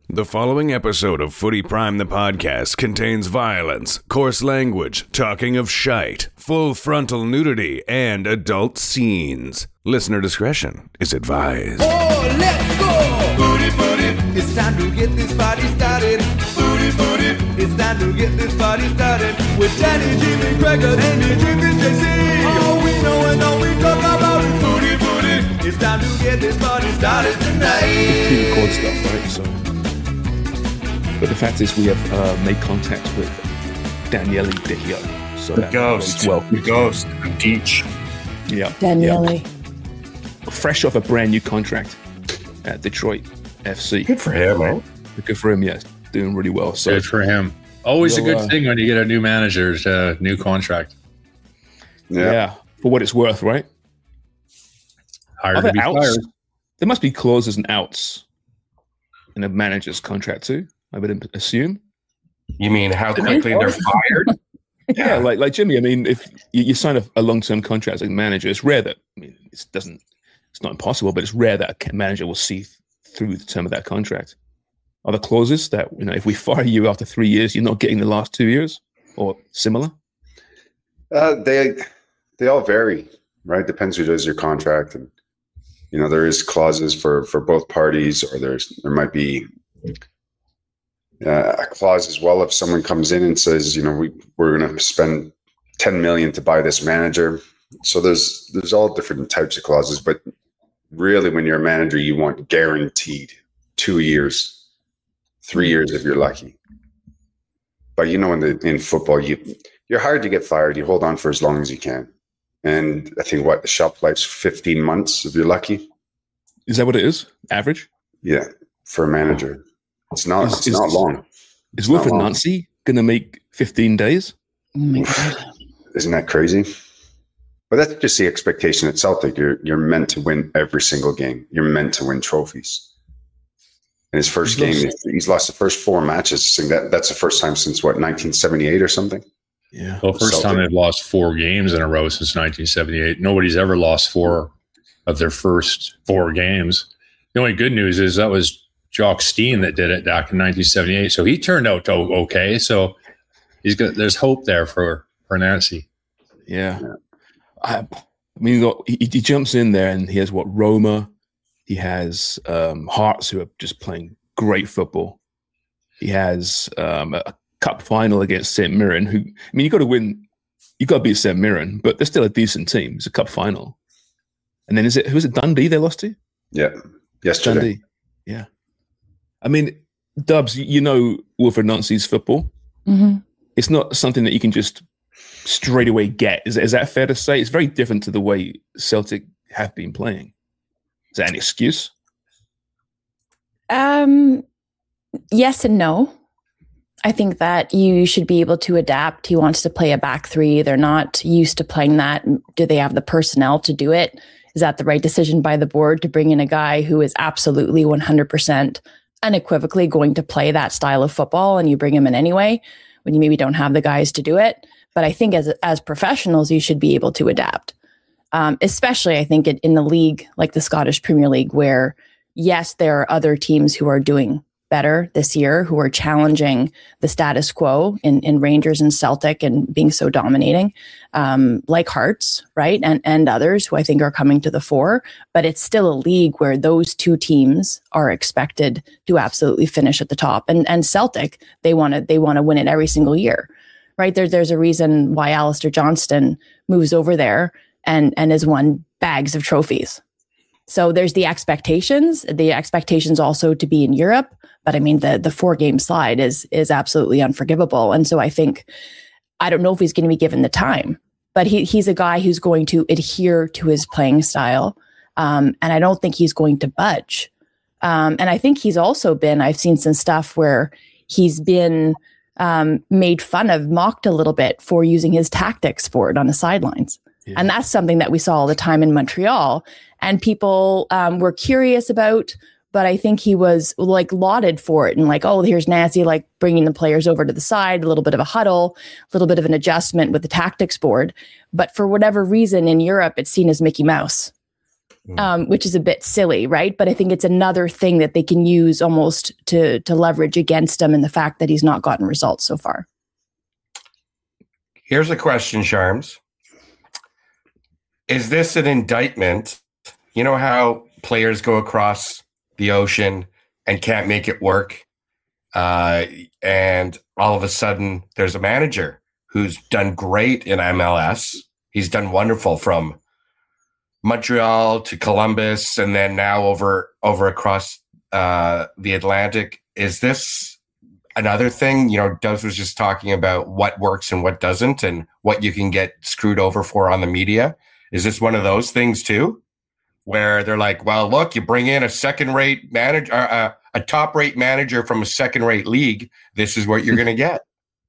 The following episode of Footy Prime the podcast contains violence, coarse language, talking of shite, full frontal nudity, and adult scenes. Listener discretion is advised. Oh, let's go! Footy, footy, it's time to get this party started. Footy, footy, it's time to get this party started. With Danny, Jimmy, Gregor, Amy, Drink, and JC. All we know and all we talk about is footy, footy. It's time to get this party started tonight. Pre-record stuff, right? So. But the fact is, we have made contact with Daniele Dichio. So the ghost, the ghost, the Deech. Yeah, Daniele. Yeah. Fresh off a brand new contract at Detroit FC. Good for him, man. Good for him, yeah. Doing really well. So good for him. Always a good thing when you get a new manager's new contract. Yeah, for what it's worth, right? Hard to be fired. There must be clauses and outs in a manager's contract too, I would assume. You mean how quickly they're fired? Yeah, like Jimmy. I mean, if you sign a long-term contract as a manager, it's rare that it's not impossible, but it's rare that a manager will see through the term of that contract. Are there clauses that if we fire you after 3 years, you're not getting the last 2 years or similar? They all vary, right? Depends who does your contract, and there is clauses for both parties, or there might be a clause as well if someone comes in and says, we're going to spend $10 million to buy this manager. So there's all different types of clauses, but really when you're a manager, you want guaranteed 2 years, 3 years if you're lucky. But in football, you're hard to get fired. You hold on for as long as you can. And I think the shelf life's 15 months if you're lucky. Is that what it is? Average? Yeah, for a manager. It's not long. Is Wilfred Nancy going to make 15 days? Oh my God. Isn't that crazy? But that's just the expectation at Celtic. You're meant to win every single game. You're meant to win trophies. In his first game, he's lost the first 4 matches. That's the first time since 1978 or something? Yeah. Well, first time they've lost 4 games in a row since 1978. Nobody's ever lost 4 of their first 4 games. The only good news is that was Jock Stein that did it back in 1978. So he turned out okay. So there's hope there for Nancy. Yeah. I mean, he jumps in there and he has Roma. He has Hearts, who are just playing great football. He has a cup final against St. Mirren, who, you got to win. You got to beat St. Mirren, but they're still a decent team. It's a cup final. And then who is it, Dundee they lost to? Yeah. Yesterday. Dundee. Yeah. I mean, Dubs, Wilfred Nancy's football. Mm-hmm. It's not something that you can just straight away get. Is that fair to say? It's very different to the way Celtic have been playing. Is that an excuse? Yes and no. I think that you should be able to adapt. He wants to play a back 3. They're not used to playing that. Do they have the personnel to do it? Is that the right decision by the board to bring in a guy who is absolutely 100% unequivocally going to play that style of football, and you bring him in anyway when you maybe don't have the guys to do it? But I think as professionals, you should be able to adapt. Especially, I think, in the league like the Scottish Premier League, where, yes, there are other teams who are doing better this year, who are challenging the status quo in Rangers and Celtic and being so dominating, like Hearts, right? And others who I think are coming to the fore. But it's still a league where those 2 teams are expected to absolutely finish at the top. And Celtic, they want to win it every single year, right? There's a reason why Alistair Johnston moves over there and has won bags of trophies. So there's the expectations also to be in Europe. But I mean, the 4-game slide is absolutely unforgivable. And so I think, I don't know if he's going to be given the time, but he's a guy who's going to adhere to his playing style. And I don't think he's going to budge. And I think he's also been, I've seen some stuff where he's been made fun of, mocked a little bit for using his tactics for it on the sidelines. Yeah. And that's something that we saw all the time in Montreal. And people were curious about, but I think he was lauded for it. And here's Nancy, bringing the players over to the side, a little bit of a huddle, a little bit of an adjustment with the tactics board. But for whatever reason in Europe, it's seen as Mickey Mouse. which is a bit silly, right? But I think it's another thing that they can use almost to leverage against him, and the fact that he's not gotten results so far. Here's a question, Charms. Is this an indictment? You know how players go across the ocean and can't make it work? And all of a sudden, there's a manager who's done great in MLS. He's done wonderful from Montreal to Columbus, and then now over across the Atlantic. Is this another thing? You know, Dubs was just talking about what works and what doesn't, and what you can get screwed over for on the media. Is this one of those things too, where they're like, well, look, you bring in a second-rate manager, a top-rate manager from a second-rate league, this is what you're going to get.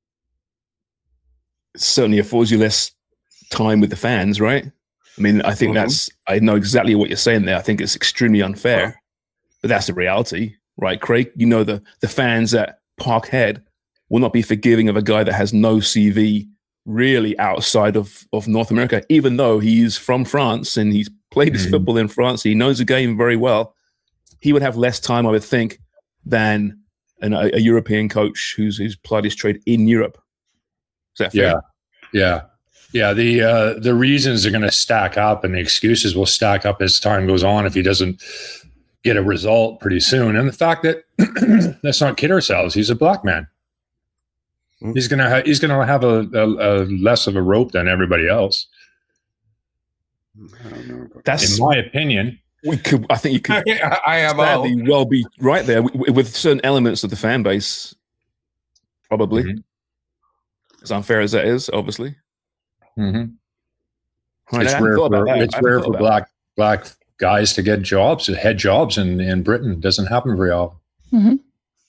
It certainly affords you less time with the fans, right? I mean, I think I know exactly what you're saying there. I think it's extremely unfair, but that's the reality, right, Craig? You know, the fans at Parkhead will not be forgiving of a guy that has no CV really outside of North America, even though he's from France and he's played his football in France. He knows the game very well. He would have less time, I would think, than a European coach who's plied his trade in Europe. Is that fair? Yeah. The reasons are going to stack up, and the excuses will stack up as time goes on if he doesn't get a result pretty soon. And the fact that let's not kid ourselves, he's a black man. He's gonna have a less of a rope than everybody else. I don't know. That's in my opinion. I think you could. Sadly, well be right there with certain elements of the fan base. Probably, as unfair as that is, obviously. Right, it's rare for black guys to get jobs, head jobs in Britain. It doesn't happen very often.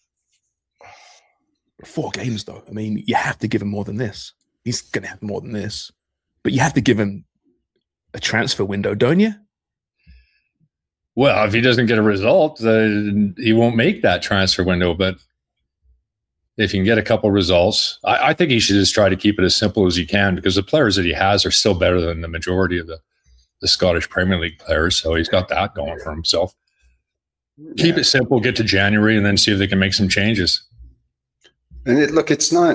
4 games, though. I mean, you have to give him more than this. He's going to have more than this, but you have to give him a transfer window, don't you? Well, if he doesn't get a result, he won't make that transfer window. But if you can get a couple results, I think he should just try to keep it as simple as he can, because the players that he has are still better than the majority of the Scottish Premier League players. So he's got that going for himself. Keep it simple, get to January, and then see if they can make some changes. And it's not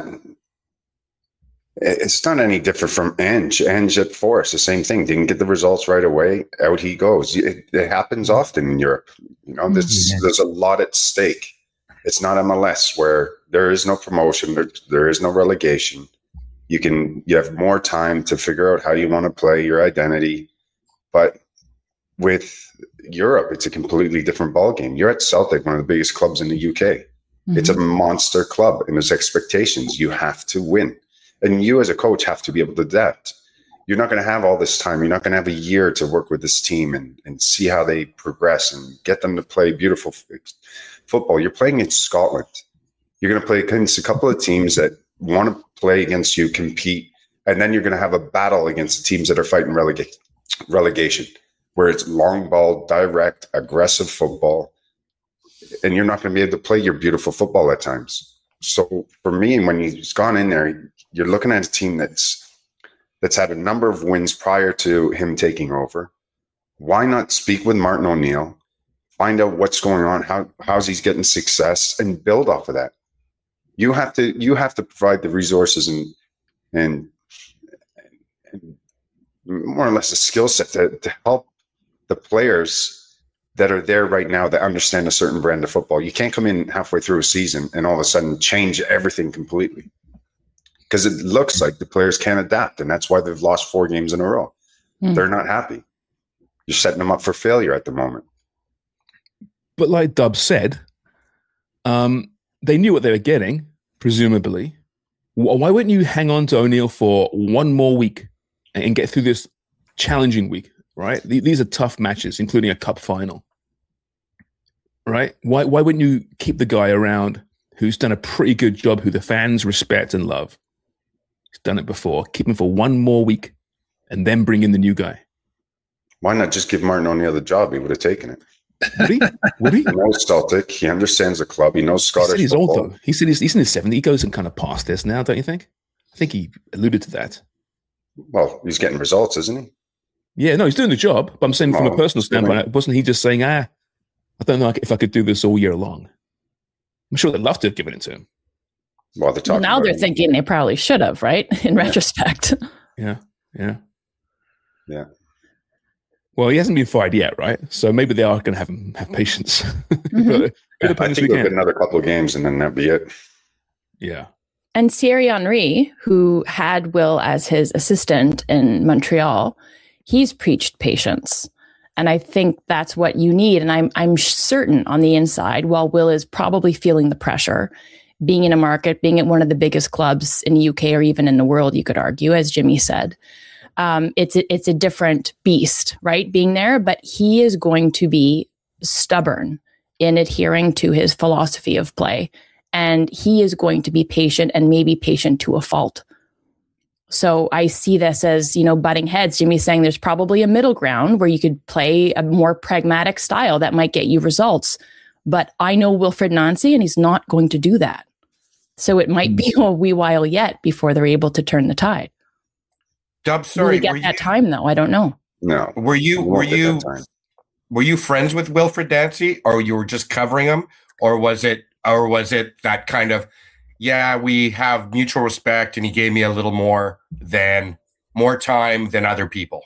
any different from Ange. Ange at Forest, the same thing. Didn't get the results right away. Out he goes. It happens often in Europe. You know, there's a lot at stake. It's not MLS where there is no promotion. There is no relegation. You have more time to figure out how you want to play, your identity. But with Europe, it's a completely different ballgame. You're at Celtic, one of the biggest clubs in the UK. It's a monster club, and there's expectations. You have to win. And you as a coach have to be able to adapt. You're not going to have all this time. You're not going to have a year to work with this team and see how they progress and get them to play beautiful football. You're playing in Scotland. You're going to play against a couple of teams that want to play against you, compete, and then you're going to have a battle against the teams that are fighting relegation, where it's long ball, direct, aggressive football. And you're not going to be able to play your beautiful football at times. So for me, when he's gone in there, you're looking at a team that's had a number of wins prior to him taking over. Why not speak with Martin O'Neill, find out what's going on, how's he's getting success, and build off of that. You have to provide the resources and more or less a skill set to help the players that are there right now that understand a certain brand of football. You can't come in halfway through a season and all of a sudden change everything completely, because it looks like the players can't adapt, and that's why they've lost 4 games in a row. They're not happy. You're setting them up for failure at the moment. But like Dub said, they knew what they were getting, presumably. Why wouldn't you hang on to O'Neill for 1 more week and get through this challenging week? Right? These are tough matches, including a cup final. Right? Why wouldn't you keep the guy around who's done a pretty good job, who the fans respect and love? He's done it before. Keep him for 1 more week and then bring in the new guy. Why not just give Martin O'Neill the job? He would have taken it. Would he? He knows Celtic. He understands the club. He knows Scottish he's football. old, though. He said he's in his 70s. He goes and kind of past this now, don't you think? I think he alluded to that. Well, he's getting results, isn't he? Yeah, no, he's doing the job. But I'm saying from a personal standpoint, wasn't he just saying, I don't know if I could do this all year long? I'm sure they'd love to have given it to him. Well, now they're thinking they probably should have, right? In retrospect. Yeah. Well, he hasn't been fired yet, right? So maybe they are going to have patience. I think we'll get another couple of games and then that'll be it. Yeah. And Thierry Henry, who had Will as his assistant in Montreal, he's preached patience. And I think that's what you need. And I'm certain on the inside, while Will is probably feeling the pressure, being in a market, being at one of the biggest clubs in the UK or even in the world, you could argue, as Jimmy said, it's a different beast, right? Being there, but he is going to be stubborn in adhering to his philosophy of play. And he is going to be patient and maybe patient to a fault. So I see this as, butting heads. Jimmy's saying there's probably a middle ground where you could play a more pragmatic style that might get you results. But I know Wilfried Nancy, and he's not going to do that. So it might be a wee while yet before they're able to turn the tide. Dub, sorry, will we get that time though? I don't know. No. Were you friends with Wilfried Nancy, or you were just covering him, or was it that kind of, yeah, we have mutual respect, and he gave me a little more time than other people?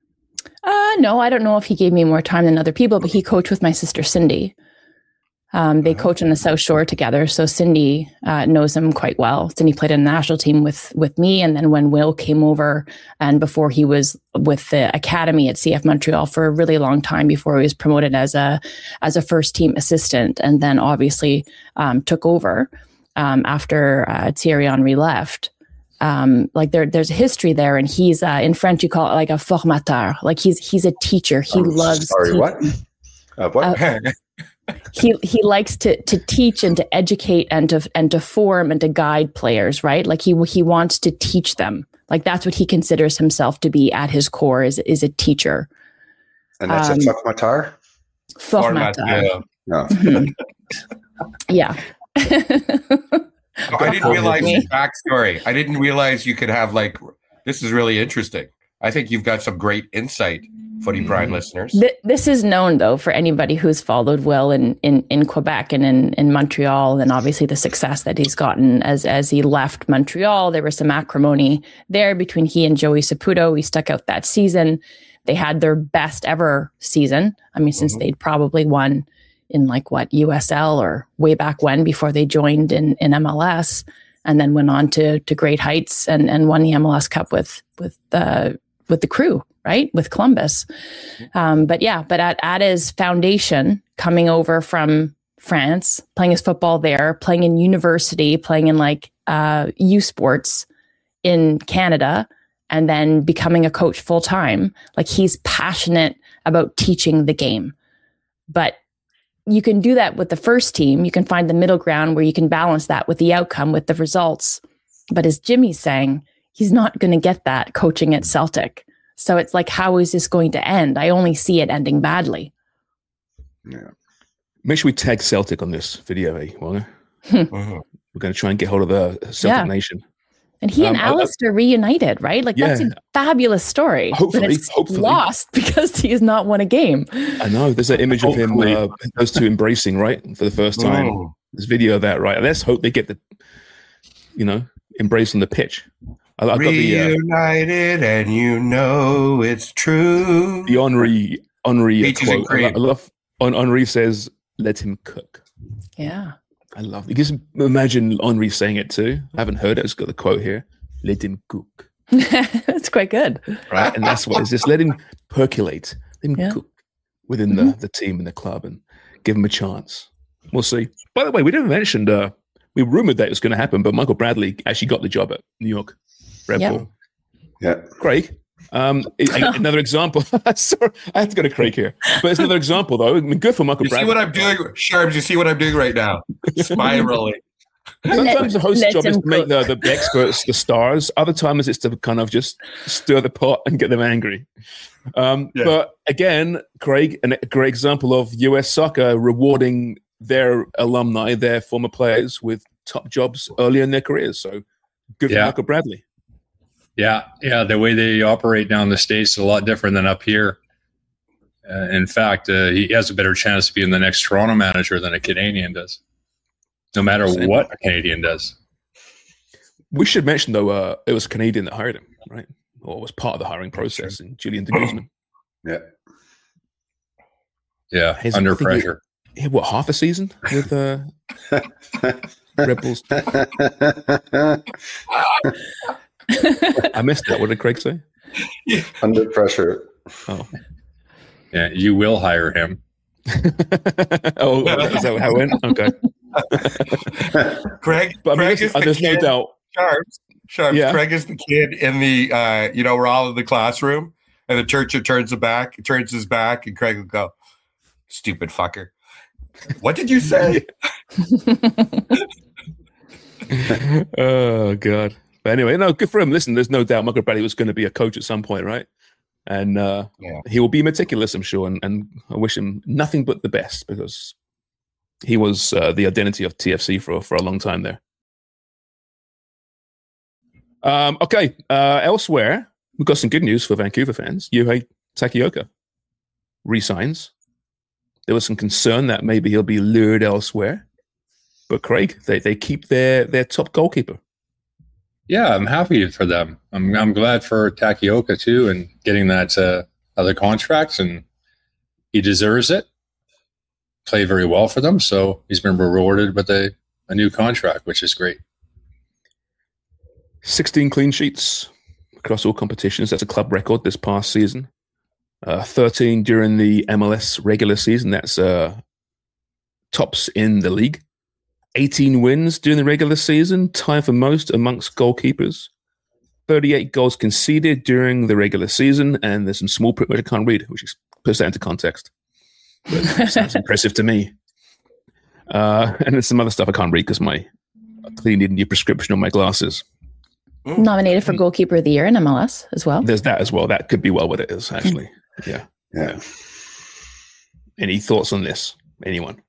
No, I don't know if he gave me more time than other people, but he coached with my sister Cindy. They coach on the South Shore together. So Cindy knows him quite well. Cindy played in the national team with me. And then when Will came over, and before he was with the academy at CF Montreal for a really long time before he was promoted as a first team assistant, and then obviously took over after Thierry Henry left. There's a history there, and he's in French you call it like a formateur. Like he's a teacher. He loves. Sorry, what? What? He likes to teach and to educate and to form and to guide players, right? Like he wants to teach them. Like that's what he considers himself to be at his core, is a teacher. And that's a formateur? Formateur. No. Yeah. I didn't realize your backstory. I didn't realize you could have this is really interesting. I think you've got some great insight, Footy Prime listeners. This is known, though, for anybody who's followed Will in Quebec and in Montreal, and obviously the success that he's gotten as he left Montreal. There was some acrimony there between he and Joey Saputo. He stuck out that season. They had their best ever season. I mean, since they'd probably won in USL or way back when, before they joined in MLS, and then went on to great heights and won the MLS Cup with the Crew, right? With Columbus. But at his foundation, coming over from France, playing his football there, playing in university, playing in U Sports in Canada, and then becoming a coach full time. He's passionate about teaching the game. But you can do that with the first team. You can find the middle ground where you can balance that with the outcome, with the results. But as Jimmy's saying, he's not going to get that coaching at Celtic. So it's how is this going to end? I only see it ending badly. Yeah. Make sure we tag Celtic on this video, Wonga. We're going to try and get hold of the Celtic Nation. And he and Alistair reunited, right? That's a fabulous story. Hopefully. Lost because he has not won a game. I know. There's that image of him, those two embracing, right? For the first time. There's video of that, right? Let's hope they get the, embrace on the pitch. I've reunited, and it's true. The Henry quote. I love Henry says, "Let him cook." Yeah, I love it. Just imagine Henry saying it too. I haven't heard it. It's got the quote here. Let him cook. That's quite good, right? And that's what it's just. Let him percolate. Let him cook within the team and the club, and give him a chance. We'll see. By the way, we didn't mention. We rumored that it was going to happen, but Michael Bradley actually got the job at New York Red Bull. Yeah. Craig, another example. Sorry, I have to go to Craig here. But it's another example, though. I mean, good for Michael Bradley. You see what I'm doing? Sharps, you see what I'm doing right now? Spiraling. Sometimes the host's job is to make the experts the stars. Other times it's to kind of just stir the pot and get them angry. But again, Craig, a great example of US soccer rewarding their alumni, their former players, with top jobs early in their careers. So good for Michael Bradley. Yeah. The way they operate down the States is a lot different than up here. In fact, he has a better chance of being the next Toronto manager than a Canadian does, no matter what a Canadian does. We should mention, though, it was a Canadian that hired him, right? Or was part of the hiring process, and Julian de Guzman. Yeah. Yeah, under pressure. He had, what, half a season with Red Bulls? I missed that. What did Craig say? Under pressure. Oh. Yeah, you will hire him. Oh, is that how it went? Okay. Craig, But I mean, Craig is the there's no kid. doubt. Sharps. Yeah. Craig is the kid in the, we're all in the classroom, and the teacher turns his back, and Craig will go, "Stupid fucker. What did you say?" Oh, God. But anyway, no, good for him. Listen, there's no doubt Michael Bradley was going to be a coach at some point, right? And he will be meticulous, I'm sure. And I wish him nothing but the best, because he was the identity of TFC for a long time there. Okay, elsewhere, we've got some good news for Vancouver fans. Yuhei Takioka resigns. There was some concern that maybe he'll be lured elsewhere. But Craig, they keep their top goalkeeper. Yeah, I'm happy for them. I'm glad for Takioka too, and getting that other contracts, and he deserves it. Play very well for them, so he's been rewarded with a new contract, which is great. 16 clean sheets across all competitions. That's a club record this past season. 13 during the MLS regular season. That's tops in the league. 18 wins during the regular season, tied for most amongst goalkeepers. 38 goals conceded during the regular season, and there's some small print which I can't read, which puts that into context. But sounds impressive to me. And there's some other stuff I can't read because I clearly need a new prescription on my glasses. Nominated for Goalkeeper of the Year in MLS as well. There's that as well. That could be well what it is, actually. Yeah. Any thoughts on this? Anyone?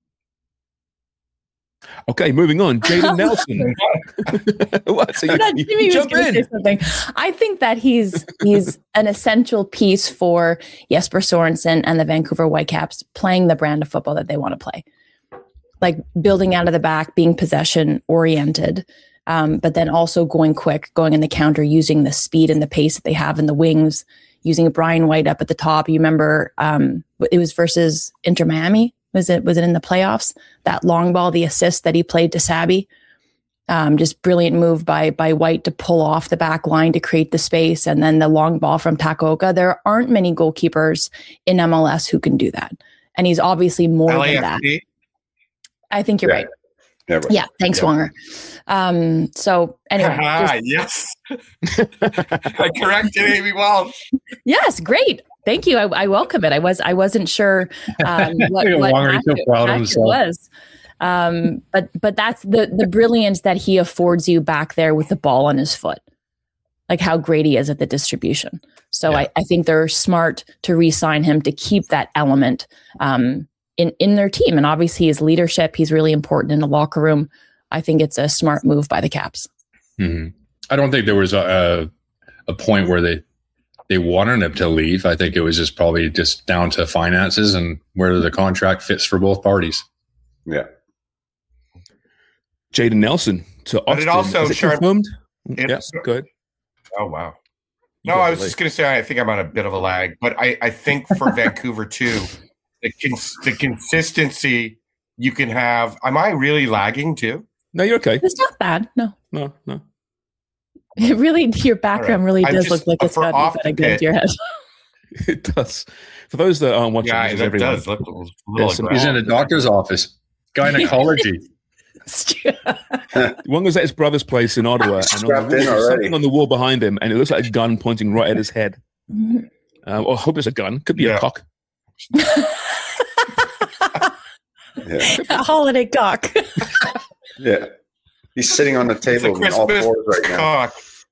Okay, moving on. Jayden Nelson. What? So you jump in. Something. I think that he's an essential piece for Jesper Sorensen and the Vancouver Whitecaps playing the brand of football that they want to play. Like building out of the back, being possession oriented, but then also going quick, going in the counter, using the speed and the pace that they have in the wings, using Brian White up at the top. You remember it was versus Inter Miami. Was it in the playoffs? That long ball, the assist that he played to Sabi. Just brilliant move by White to pull off the back line to create the space, and then the long ball from Takioka. There aren't many goalkeepers in MLS who can do that. And he's obviously more than that. I think you're right. Yeah, thanks, Wonger. So anyway. Yes. I corrected Amy Walsh. Yes, great. Thank you. I welcome it. I wasn't sure what it was. But that's the brilliance that he affords you back there with the ball on his foot. Like how great he is at the distribution. So I think they're smart to re-sign him to keep that element in their team. And obviously his leadership, he's really important in the locker room. I think it's a smart move by the Caps. Mm-hmm. I don't think there was a point where they wanted him to leave. I think it was probably down to finances and where the contract fits for both parties. Yeah. Jayden Nelson to Austin. But it also confirmed. Yeah, go ahead. Oh, wow. No, I was just going to say, I think I'm on a bit of a lag, but I think for Vancouver too, the consistency you can have. Am I really lagging too? No, you're okay. It's not bad. No. It really, your background really does look like it's got a gun to your head. It does. For those that aren't watching, it does look a little he's in a doctor's office. Gynecology. One was at his brother's place in Ottawa, and there's something on the wall behind him, and it looks like a gun pointing right at his head. I hope it's a gun. Could be a cock. A holiday cock. Yeah. He's sitting on the table with all fours right now.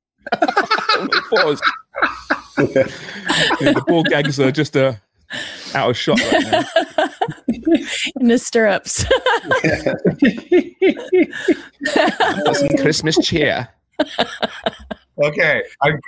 The ball gags are just out of shot right now. In the stirrups. Christmas cheer. Okay, I'm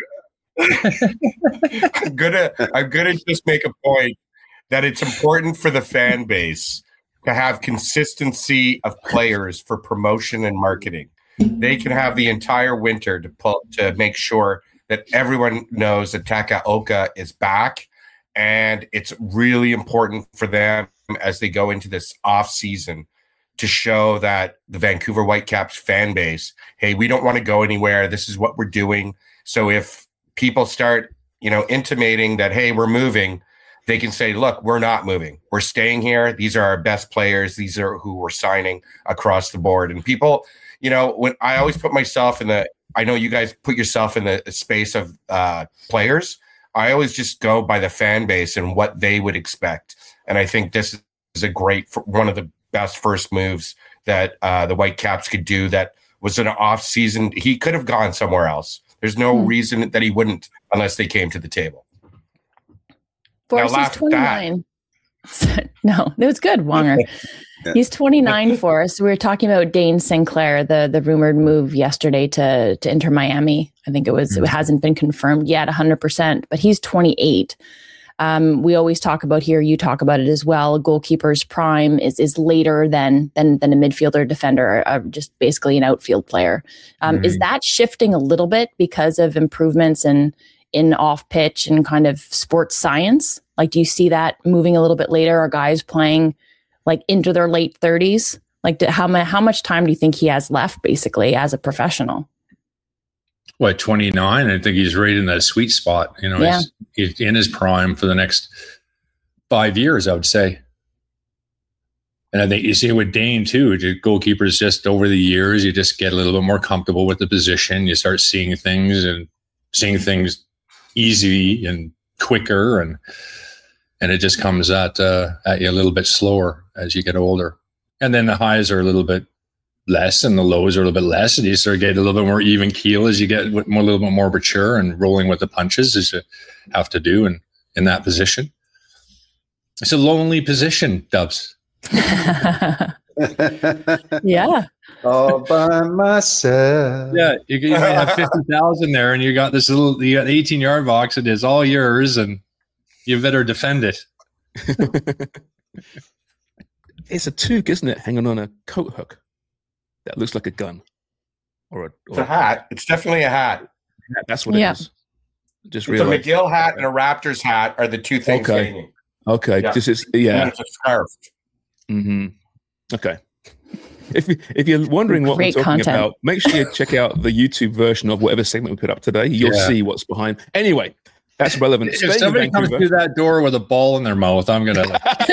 gonna just make a point that it's important for the fan base to have consistency of players for promotion and marketing. They can have the entire winter to make sure that everyone knows that Takaoka is back, and it's really important for them as they go into this off season to show that the Vancouver Whitecaps fan base, hey, we don't want to go anywhere. This is what we're doing. So if people start, intimating that, hey, we're moving, they can say, look, we're not moving. We're staying here. These are our best players. These are who we're signing across the board. And people, when I always put myself I know you guys put yourself in the space of players. I always just go by the fan base and what they would expect. And I think this is one of the best first moves that the Whitecaps could do. That was an off season. He could have gone somewhere else. There's no reason that he wouldn't unless they came to the table. Forrest is 29. No, it was good, Wonger. Yeah. He's 29 for us. We were talking about Dane Sinclair, the rumored move yesterday to Inter Miami. I think it hasn't been confirmed yet 100%, but he's 28. We always talk about here, you talk about it as well, a goalkeeper's prime is later than a midfielder, defender, just basically an outfield player. Is that shifting a little bit because of improvements in off pitch and kind of sports science? Like, do you see that moving a little bit later? Are guys playing like into their late 30s? Like, how much time do you think he has left basically as a professional? What, 29? I think he's right in that sweet spot. He's in his prime for the next 5 years, I would say. And I think you see it with Dane too. Goalkeepers, just over the years, you just get a little bit more comfortable with the position. You start seeing things easy and quicker, and it just comes at you a little bit slower as you get older. And then the highs are a little bit less and the lows are a little bit less, and you start getting a little bit more even keel as you get a little bit more mature and rolling with the punches as you have to do in that position. It's a lonely position, Dubs. Yeah. All by myself. Yeah, you have 50,000 there, and you got the 18-yard box, and it's all yours, and you better defend it. It's a toque, isn't it? Hanging on a coat hook that looks like a gun, or a hat. It's definitely a hat. That's what it is. Just it's a McGill hat and a Raptors hat are the two things hanging. Okay, yeah. This is and it's a scarf. Mm-hmm. Okay. If you're wondering what we're talking about, make sure you check out the YouTube version of whatever segment we put up today. You'll see what's behind. Anyway, that's relevant. If somebody comes through that door with a ball in their mouth, I'm gonna.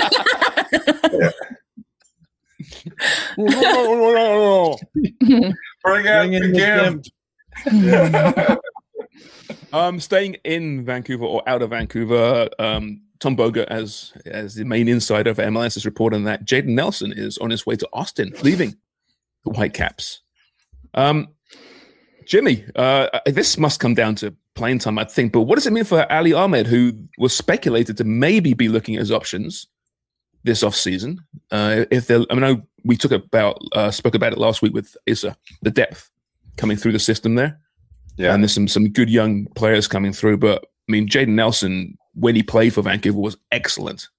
Bring in the gift. Staying in Vancouver or out of Vancouver, Tom Boga, as the main insider for MLS, is reporting that Jayden Nelson is on his way to Austin, leaving the Whitecaps. Jimmy, this must come down to playing time, I think. But what does it mean for Ali Ahmed, who was speculated to maybe be looking at his options this offseason? I know we spoke about it last week with Issa, the depth coming through the system there. Yeah, and there's some good young players coming through. But I mean, Jayden Nelson, when he played for Vancouver, was excellent.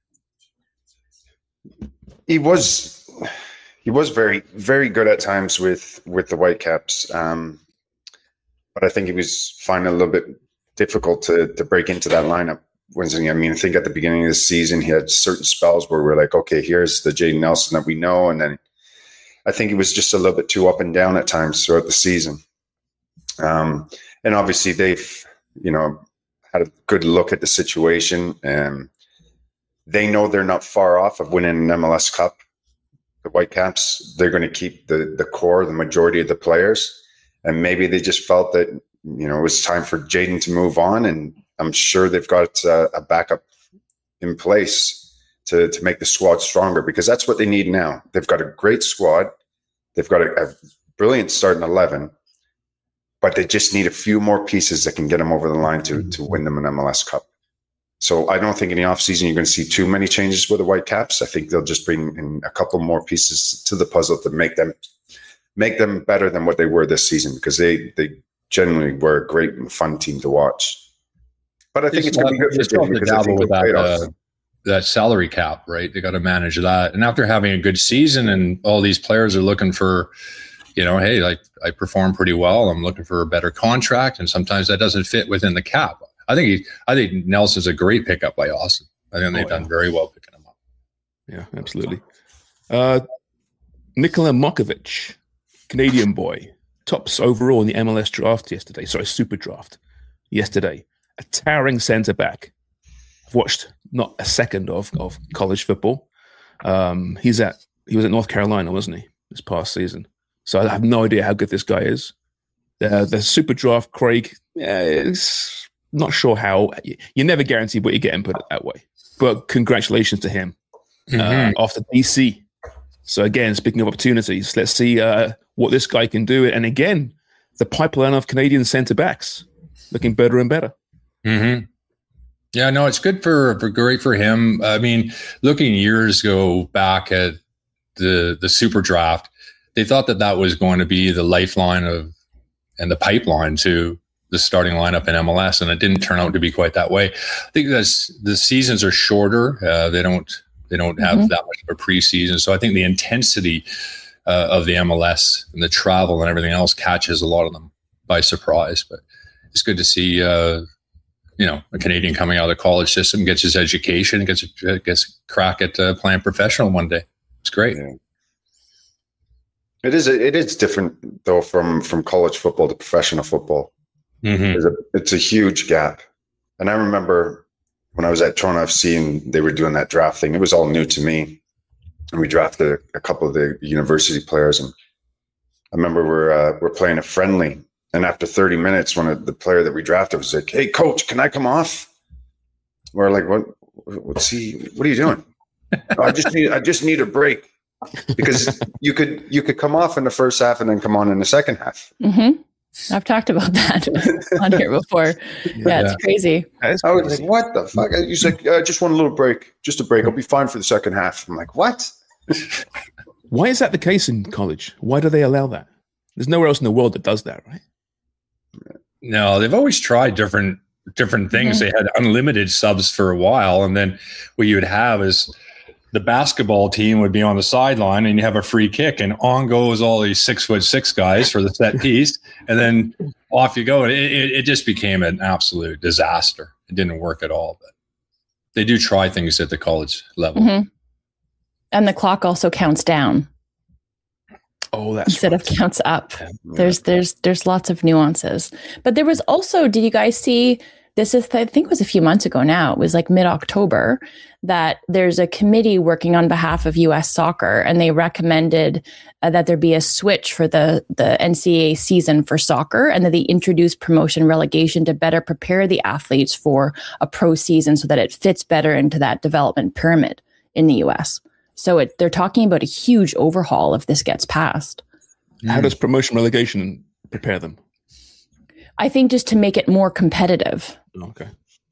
He was very, very good at times with the Whitecaps. But I think he was finding it a little bit difficult to break into that lineup. I mean, I think at the beginning of the season, he had certain spells where we're like, okay, here's the Jayden Nelson that we know. And then I think he was just a little bit too up and down at times throughout the season. And obviously they've, had a good look at the situation, and they know they're not far off of winning an MLS Cup. The Whitecaps, they're going to keep the core, the majority of the players. And maybe they just felt that, it was time for Jayden to move on. And I'm sure they've got a backup in place to make the squad stronger, because that's what they need now. They've got a great squad. They've got a brilliant starting 11, but they just need a few more pieces that can get them over the line to win them an MLS Cup. So I don't think in the offseason you're going to see too many changes with the Whitecaps. I think they'll just bring in a couple more pieces to the puzzle to make them better than what they were this season, because they genuinely were a great and fun team to watch. But I think it's going to be good for still Jimmy have to because I think dabble with the that salary cap, right? They got to manage that. And after having a good season, and all these players are looking for, hey, like I performed pretty well, I'm looking for a better contract, and sometimes that doesn't fit within the cap. I think Nelson's a great pickup by Austin. I think they've done very well picking him up. Yeah, absolutely. Nikola Mokovic, Canadian boy, tops overall in the MLS draft yesterday. Sorry, Super Draft yesterday. A towering centre back. I've watched not a second of college football. He was at North Carolina, wasn't he, this past season? So I have no idea how good this guy is. The Super Draft, Craig, is not sure how. You never guarantee what you get and put it that way. But congratulations to him after DC. So again, speaking of opportunities, let's see what this guy can do. And again, the pipeline of Canadian centre backs looking better and better. Mm-hmm. Yeah, no, it's good great for him. I mean, looking years ago back at the Super Draft, they thought that was going to be the lifeline and the pipeline to the starting lineup in MLS, and it didn't turn out to be quite that way. I think the seasons are shorter. They don't have that much of a preseason, so I think the intensity of the MLS and the travel and everything else catches a lot of them by surprise. But it's good to see a Canadian coming out of the college system, gets his education, gets a crack at playing professional one day. It's great. Yeah. It is different though from college football to professional football. Mm-hmm. It's a huge gap. And I remember when I was at Toronto FC and they were doing that draft thing, it was all new to me. And we drafted a couple of the university players. And I remember we're playing a friendly. And after 30 minutes, one of the player that we drafted was like, "Hey, coach, can I come off?" We're like, "What are you doing?" I just need a break. Because you could come off in the first half and then come on in the second half. Mm-hmm. I've talked about that on here before. Yeah, it's crazy. I was like, "What the fuck?" He's like, "I just want a little break, just a break. I'll be fine for the second half." I'm like, "What?" Why is that the case in college? Why do they allow that? There's nowhere else in the world that does that, right? No, they've always tried different things. Mm-hmm. They had unlimited subs for a while, and then what you would have is the basketball team would be on the sideline and you have a free kick, and on goes all these 6'6" guys for the set piece. And then off you go. And it just became an absolute disaster. It didn't work at all, but they do try things at the college level. Mm-hmm. And the clock also counts down. Oh, that's instead of counts up. Yeah. There's lots of nuances, but there was also, did you guys see, this is, I think it was a few months ago now, it was like mid-October, that there's a committee working on behalf of U.S. soccer, and they recommended that there be a switch for the NCAA season for soccer, and that they introduce promotion relegation to better prepare the athletes for a pro season so that it fits better into that development pyramid in the U.S. So they're talking about a huge overhaul if this gets passed. How does promotion relegation prepare them? I think just to make it more competitive. Okay.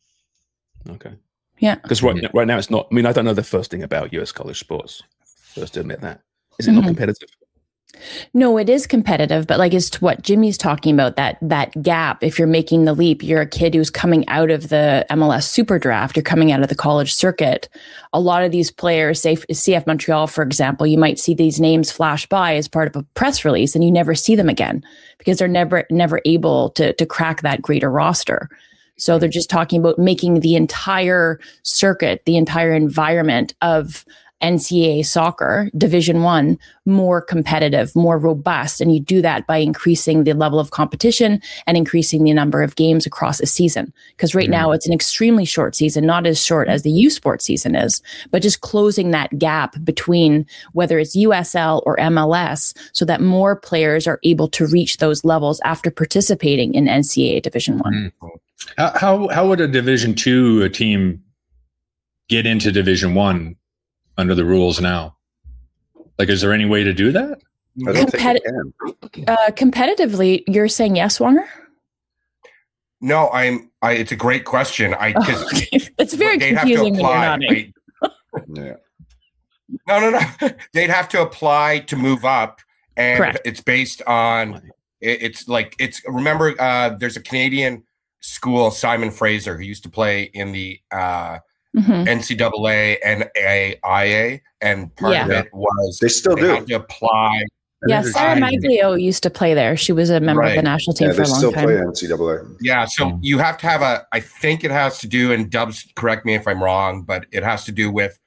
Yeah. Because right now it's not. I mean, I don't know the first thing about US college sports. First to admit that. Is it not competitive? No, it is competitive, but like as to what Jimmy's talking about, that gap, if you're making the leap, you're a kid who's coming out of the MLS Super Draft, you're coming out of the college circuit. A lot of these players, say CF Montreal, for example, you might see these names flash by as part of a press release and you never see them again because they're never able to crack that greater roster. So they're just talking about making the entire circuit, the entire environment of NCAA soccer, Division I, more competitive, more robust. And you do that by increasing the level of competition and increasing the number of games across a season. Because right now it's an extremely short season, not as short as the U Sport season is, but just closing that gap between whether it's USL or MLS so that more players are able to reach those levels after participating in NCAA Division I. How would a Division II team get into Division I under the rules now? Like, is there any way to do that? I don't think they can. Competitively, you're saying yes, Wonger? No, it's a great question. It's very confusing when you're nodding. Yeah. No. They'd have to apply to move up, and Correct. It's based on Remember, there's a Canadian school, Simon Fraser, who used to play in the NCAA and AIA, and part of it was they still do had to apply. Yeah, Sarah Maglio used to play there. She was a member of the national team for a long time. They still play NCAA. Yeah, so you have to have I think it has to do, and Dubs, correct me if I'm wrong, but it has to do with,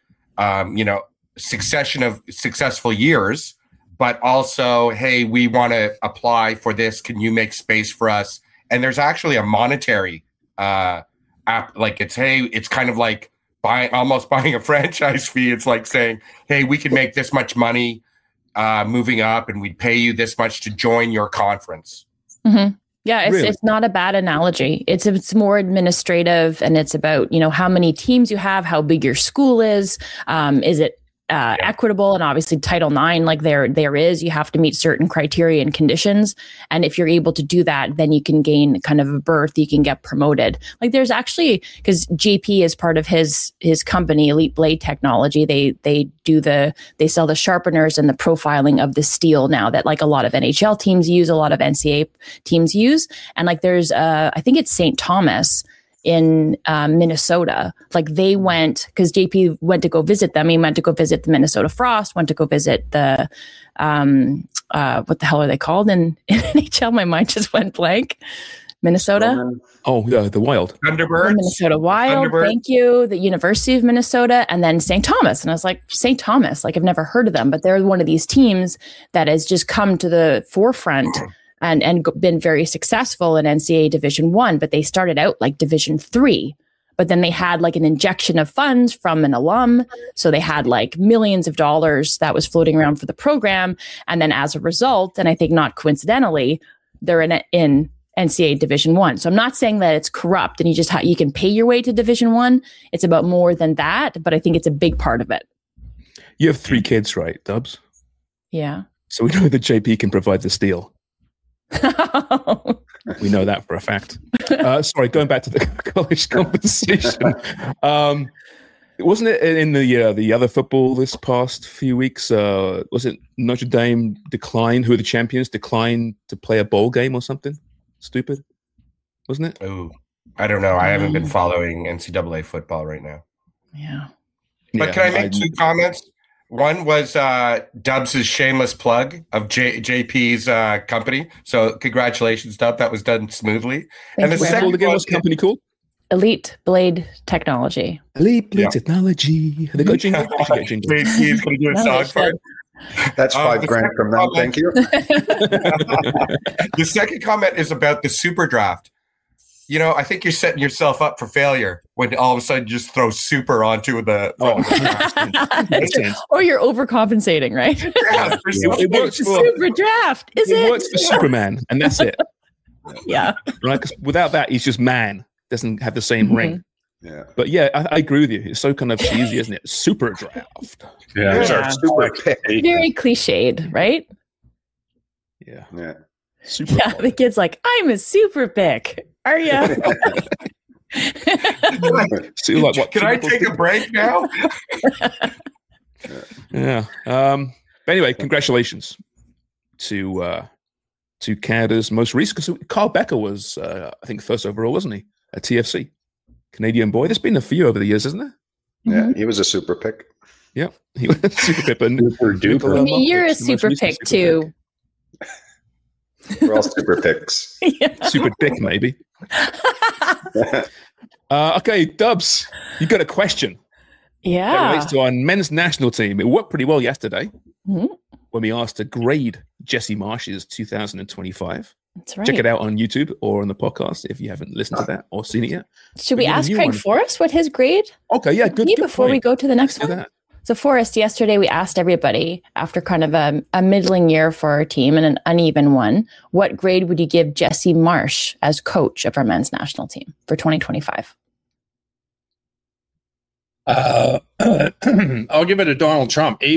succession of successful years, but also, hey, we want to apply for this. Can you make space for us? And there's actually a monetary app. Like it's kind of like almost buying a franchise fee. It's like saying, hey, we can make this much money moving up, and we'd pay you this much to join your conference. Mm-hmm. Yeah, it's not a bad analogy. It's more administrative, and it's about, how many teams you have, how big your school is it equitable, and obviously Title IX, like there is, you have to meet certain criteria and conditions, and if you're able to do that, then you can gain kind of a berth, you can get promoted. Like there's actually, because JP is part of his company, Elite Blade Technology, they sell the sharpeners and the profiling of the steel now that like a lot of NHL teams use, a lot of NCAA teams use, and like there's I think it's St. Thomas in Minnesota. Like they went, because JP went to go visit them. He went to go visit the Minnesota Frost, went to go visit the, what the hell are they called in NHL? My mind just went blank. Minnesota. Oh, yeah, the Wild. Thunderbirds. The Minnesota Wild. Thunderbirds. Thank you. The University of Minnesota, and then St. Thomas. And I was like, St. Thomas, like I've never heard of them, but they're one of these teams that has just come to the forefront and been very successful in NCAA Division I, but they started out like Division III. But then they had like an injection of funds from an alum. So they had like millions of dollars that was floating around for the program. And then as a result, and I think not coincidentally, they're in NCAA Division I. So I'm not saying that it's corrupt and you can pay your way to Division I. It's about more than that, but I think it's a big part of it. You have 3 kids, right, Dubs? Yeah. So we know that JP can provide the steel. We know that for a fact. Sorry, going back to the college conversation. Wasn't it in the other football this past few weeks? Was it Notre Dame declined, who are the champions, declined to play a bowl game or something? Stupid, wasn't it? Oh, I don't know. I haven't been following NCAA football right now. Yeah. But can I make 2 comments? One was Dubs' shameless plug of JP's company. So congratulations, Dub. That was done smoothly. Thank and the you. second again, what's the company called? Elite Blade Technology. Elite Blade Technology. Have they got jingle? He's going to do a song for it. That's $5,000 from them. Thank you. The second comment is about the super draft. I think you're setting yourself up for failure when all of a sudden you just throw super onto the. Or you're overcompensating, right? Yeah, it works for super draft. It works for Superman, and that's it. Yeah. Right. Because without that, he's just man. Doesn't have the same ring. Yeah. But yeah, I agree with you. It's so kind of cheesy, isn't it? Super draft. Yeah. Super pick. Very cliched, right? Yeah. Yeah. Super. Yeah. The kid's like, I'm a super pick. Are you? So like, what, Can I take a break now? Yeah. But anyway, congratulations to Canada's most recent. Because Carl Becker was, I think, first overall, wasn't he? At TFC, Canadian boy. There's been a few over the years, isn't there? Yeah, he was a super pick. Yeah, he was a super pick. Super duper. You're a super pick too. We're all super picks. Yeah. Super dick, maybe. Okay, Dubs, you got a question. That Yeah. relates to our men's national team. It worked pretty well yesterday Mhm. when we asked to grade Jesse Marsh's 2025. That's right. Check it out on YouTube or on the podcast if you haven't listened to that or seen it yet. Should we Give a ask new Craig one. Forrest what his grade Okay, yeah, good. be good before we point. go to the next Do one? that. So Forrest, yesterday we asked everybody after kind of a middling year for our team and an uneven one, what grade would you give Jesse Marsh as coach of our men's national team for 2025? I'll give it a Donald Trump. A+++++.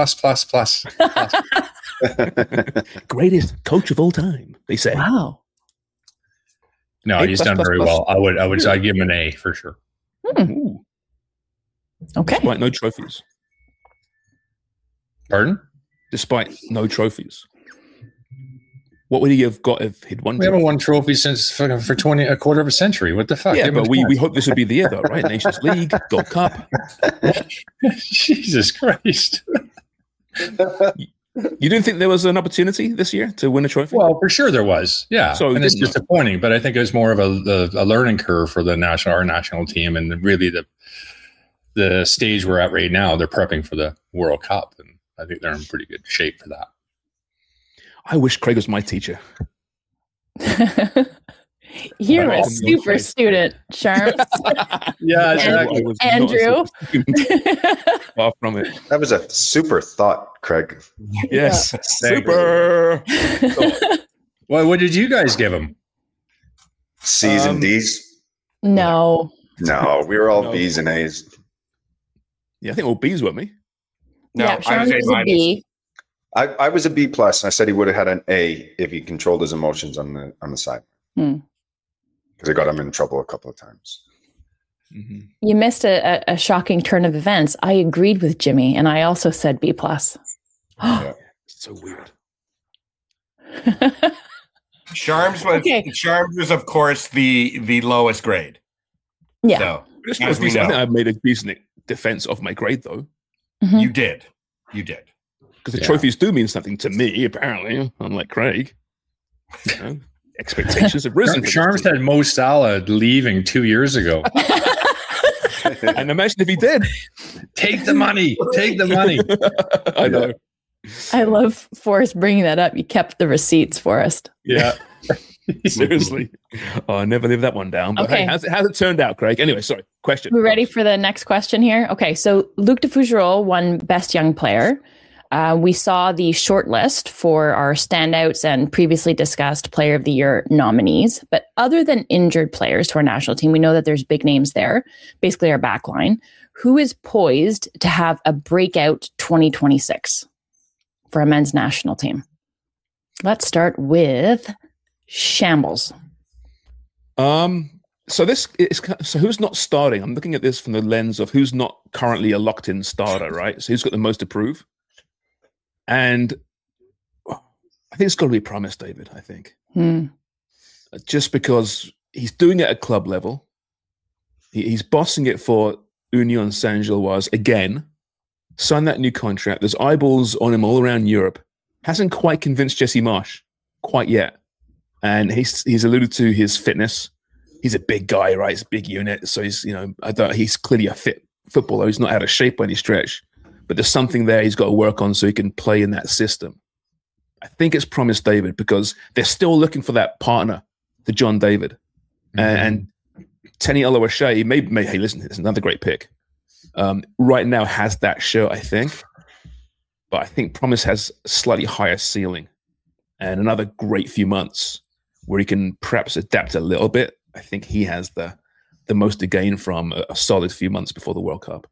Greatest coach of all time, they say. Wow. No, A++++. he's done very well. I'd give him an A for sure. Ooh, Okay. despite no trophies. Pardon? Despite no trophies. What would he have got if he'd won? We haven't won trophies since for a quarter of a century. What the fuck? Yeah, but we hope this would be the year, though, right? Nations League, Gold Cup. Jesus Christ. You didn't think there was an opportunity this year to win a trophy? Well, for sure there was. Yeah. So and it's disappointing, but I think it was more of a learning curve for our national team, and really the stage we're at right now. They're prepping for the World Cup, and I think they're in pretty good shape for that. I wish Craig was my teacher. You're a super student, Sharms. Yeah, exactly. Andrew. Far from it. That was a super thought, Craig. Yes, super. What did you guys give him? C's and D's? No. No, we were all B's and A's. Yeah, I think all B's were me. No, Yeah, I was Sharms was a B. I was a B plus. I said he would have had an A if he controlled his emotions on the side. Because I got him in trouble a couple of times. Mm-hmm. You missed a shocking turn of events. I agreed with Jimmy, and I also said B plus. Yeah. So weird. Sharms was, of course, the lowest grade. Yeah. So, I as we think know, I've made a decent defense of my grade, though. Mhm. you did. Because the trophies do mean something to me, apparently, unlike Craig. You know, expectations have risen. Sharms had Mo Salah leaving 2 years ago. And imagine if he did. Take the money. Take the money. I know. I love Forrest bringing that up. You kept the receipts, Forrest. Yeah. Seriously. Oh, I never lived that one down. But Okay. hey, how's it turned out, Craig? Anyway, sorry. Question. We ready for the next question here? Okay, so Luc de Fougerolles won Best Young Player. We saw the short list for our standouts and previously discussed Player of the Year nominees. But other than injured players to our national team, we know that there's big names there, basically our back line. Who is poised to have a breakout 2026 for a men's national team? Let's start with Shambles. So this is so who's not starting? I'm looking at this from the lens of who's not currently a locked-in starter, right? So who's got the most to prove? And I think it's got to be Promise David, I think. Just because he's doing it at club level. He's bossing it for Union Saint-Gilloise again. Signed that new contract. There's eyeballs on him all around Europe. Hasn't quite convinced Jesse Marsch quite yet. And he's alluded to his fitness. He's a big guy, right? He's a big unit. So he's clearly a fit footballer. He's not out of shape by any stretch. But there's something there he's got to work on so he can play in that system. I think it's Promise David because they're still looking for that partner to John David. Mm-hmm. And Tenny Oluwaseyi, hey, listen, it's another great pick. Right now has that shirt, I think. But I think Promise has a slightly higher ceiling and another great few months where he can perhaps adapt a little bit. I think he has the most to gain from a solid few months before the World Cup.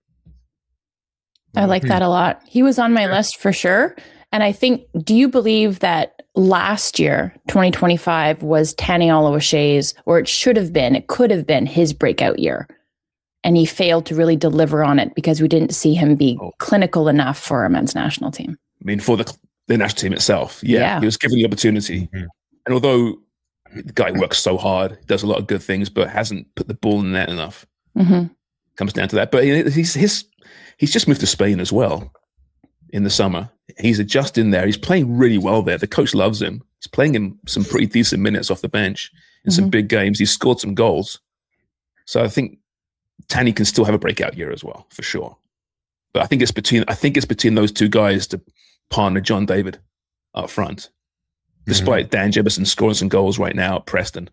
I like that a lot. He was on my list for sure. And I think, do you believe that last year, 2025, was Tanny Oluwaseyi's, or it could have been his breakout year? And he failed to really deliver on it because we didn't see him be clinical enough for our men's national team. I mean, for the national team itself, yeah. He was given the opportunity. Mm-hmm. And although the guy works so hard, does a lot of good things, but hasn't put the ball in the net enough. Mm-hmm. Comes down to that. But he's just moved to Spain as well in the summer. He's adjusting there. He's playing really well there. The coach loves him. He's playing him some pretty decent minutes off the bench in some big games. He's scored some goals. So I think Tanny can still have a breakout year as well, for sure. But I think it's between those two guys to partner John David up front. Despite Dan Jefferson scoring some goals right now at Preston.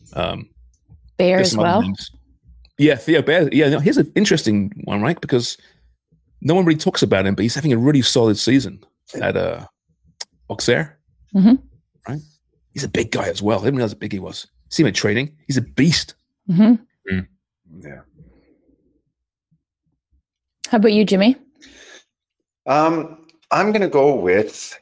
Bear as well. Yeah, Theo Bair. Yeah, no, here's an interesting one, right? Because no one really talks about him, but he's having a really solid season at Auxerre. Mm-hmm. Right? He's a big guy as well. I didn't realize how big he was. See him at training. He's a beast. Mm-hmm. Mm. Yeah. How about you, Jimmy? I'm going to go with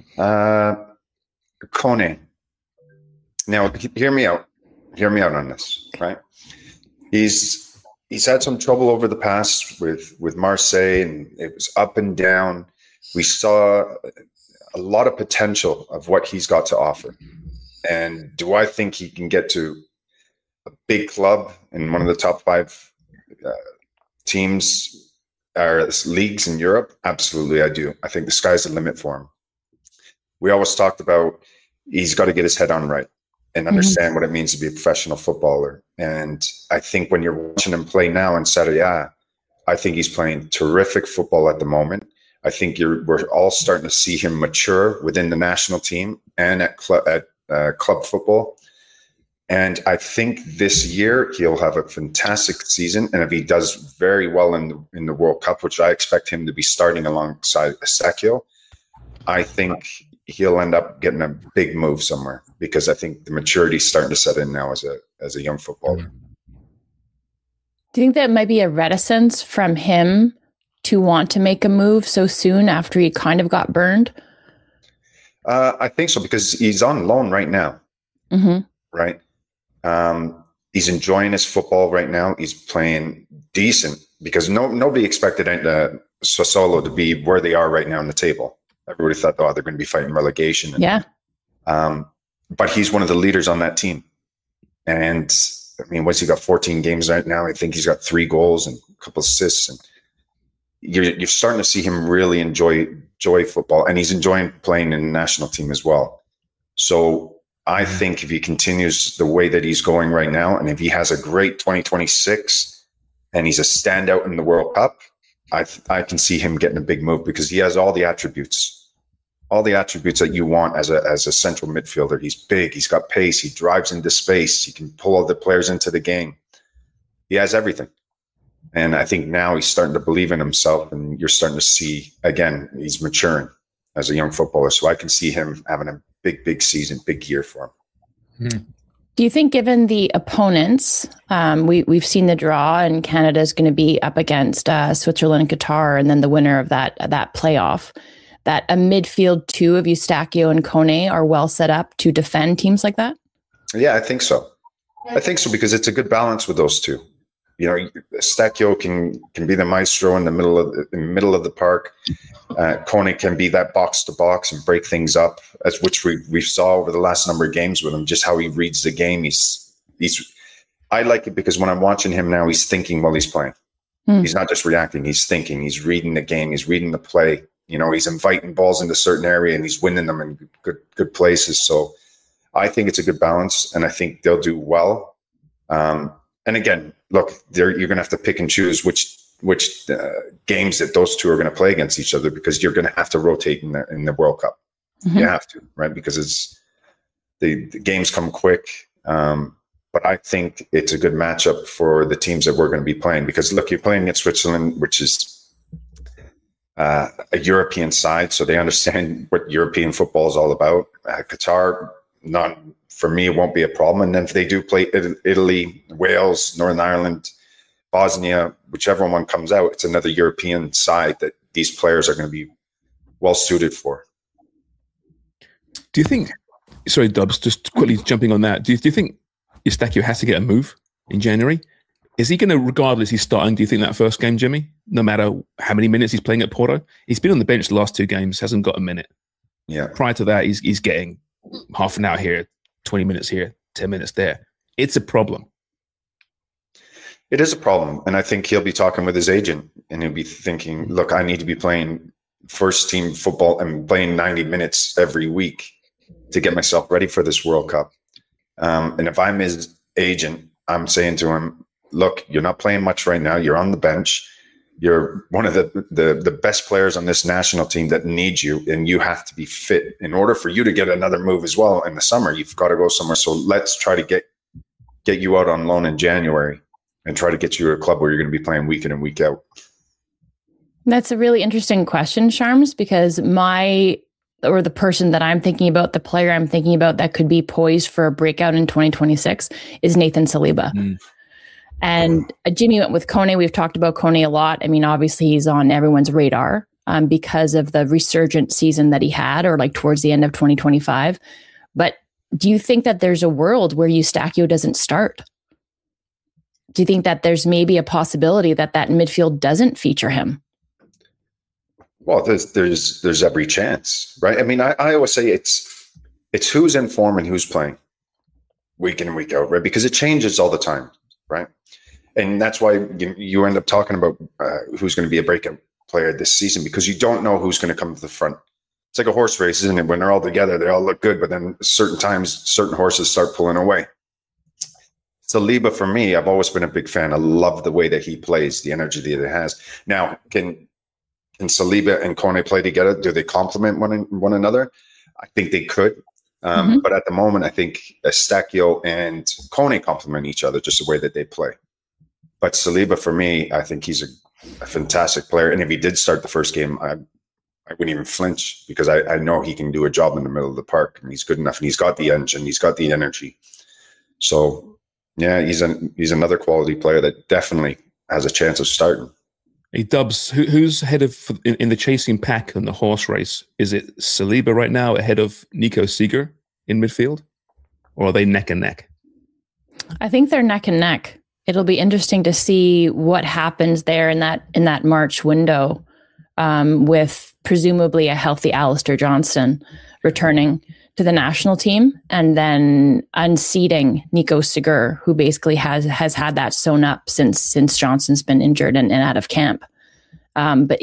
Kone. Now, hear me out. Hear me out on this, right? He's had some trouble over the past with Marseille, and it was up and down. We saw a lot of potential of what he's got to offer. And do I think he can get to a big club in one of the top 5 teams or leagues in Europe? Absolutely, I do. I think the sky's the limit for him. We always talked about he's got to get his head on right and understand what it means to be a professional footballer. And I think when you're watching him play now in Serie A, I think he's playing terrific football at the moment. I think we're all starting to see him mature within the national team and at club football. And I think this year he'll have a fantastic season. And if he does very well in the World Cup, which I expect him to be starting alongside Eustáquio, I think he'll end up getting a big move somewhere, because I think the maturity is starting to set in now as a young footballer. Do you think that might be a reticence from him to want to make a move so soon after he kind of got burned? I think so, because he's on loan right now, right? He's enjoying his football right now. He's playing decent, because nobody expected Sassuolo to be where they are right now in the table. Everybody thought, they're going to be fighting relegation. But he's one of the leaders on that team. And I mean, once he got 14 games right now, I think he's got 3 goals and a couple assists. And you're starting to see him really enjoy football, and he's enjoying playing in the national team as well. So I think if he continues the way that he's going right now, and if he has a great 2026 and he's a standout in the World Cup, I can see him getting a big move, because he has all the attributes that you want as a central midfielder. He's big, he's got pace, he drives into space, he can pull all the players into the game. He has everything. And I think now he's starting to believe in himself, and you're starting to see, again, he's maturing as a young footballer. So I can see him having a big season, big year for him. Do you think, given the opponents, we've seen the draw, and Canada is going to be up against Switzerland and Qatar, and then the winner of that playoff, that a midfield 2 of Eustáquio and Kone are well set up to defend teams like that? Yeah, I think so. Because it's a good balance with those two. You know, Eustáquio can be the maestro in the middle of the park. Kone can be that box to box and break things up, as which we saw over the last number of games with him. Just how he reads the game. I like it because when I'm watching him now, he's thinking while he's playing. He's not just reacting. He's thinking. He's reading the game. He's reading the play. You know, he's inviting balls into a certain area, and he's winning them in good places. So I think it's a good balance, and I think they'll do well. And again, look, you're going to have to pick and choose which games that those two are going to play against each other, because you're going to have to rotate in the World Cup. You have to, right? Because the games come quick. But I think it's a good matchup for the teams that we're going to be playing, because look, you're playing against Switzerland, which is a European side, so they understand what European football is all about. Qatar, for me, it won't be a problem. And then if they do play Italy, Wales, Northern Ireland, Bosnia, whichever one comes out, it's another European side that these players are going to be well suited for. Do you think, sorry, Dubs, just quickly jumping on that, do you think Eustáquio has to get a move in January? Is he going to, regardless he's starting, do you think that first game, Jimmy, no matter how many minutes he's playing at Porto? He's been on the bench the last 2 games, hasn't got a minute. Yeah. Prior to that, he's getting half an hour here, 20 minutes here, 10 minutes there. It's a problem. It is a problem. And I think he'll be talking with his agent, and he'll be thinking, look, I need to be playing first team football and playing 90 minutes every week to get myself ready for this World Cup. And if I'm his agent, I'm saying to him, look, you're not playing much right now. You're on the bench. You're one of the best players on this national team that needs you, and you have to be fit. In order for you to get another move as well in the summer, you've got to go somewhere. So let's try to get you out on loan in January and try to get you to a club where you're going to be playing week in and week out. That's a really interesting question, Sharms, because the person that I'm thinking about, the player I'm thinking about that could be poised for a breakout in 2026 is Nathan Saliba. And Jimmy went with Kone. We've talked about Kone a lot. I mean, obviously he's on everyone's radar because of the resurgent season that he had, or like towards the end of 2025. But do you think that there's a world where Eustáquio doesn't start? Do you think that there's maybe a possibility that midfield doesn't feature him? Well, there's every chance, right? I mean, I always say it's who's in form and who's playing week in and week out, right? Because it changes all the time, right? And that's why you end up talking about who's going to be a breakout player this season, because you don't know who's going to come to the front. It's like a horse race, isn't it? When they're all together, they all look good, but then certain times, certain horses start pulling away. Saliba, for me, I've always been a big fan. I love the way that he plays, the energy that he has. Now, can Saliba and Kone play together? Do they complement one another? I think they could. But at the moment, I think Eustáquio and Kone complement each other, just the way that they play. But Saliba, for me, I think he's a fantastic player. And if he did start the first game, I wouldn't even flinch, because I know he can do a job in the middle of the park, and he's good enough, and he's got the engine, he's got the energy. So, yeah, he's another quality player that definitely has a chance of starting. Hey, Dubs, who's ahead of in the chasing pack in the horse race? Is it Saliba right now ahead of Nico Seeger in midfield, or are they neck and neck? I think they're neck and neck. It'll be interesting to see what happens there in that March window, with presumably a healthy Alistair Johnston returning to the national team, and then unseating Nico Seeger, who basically has had that sewn up since Johnson's been injured and out of camp. But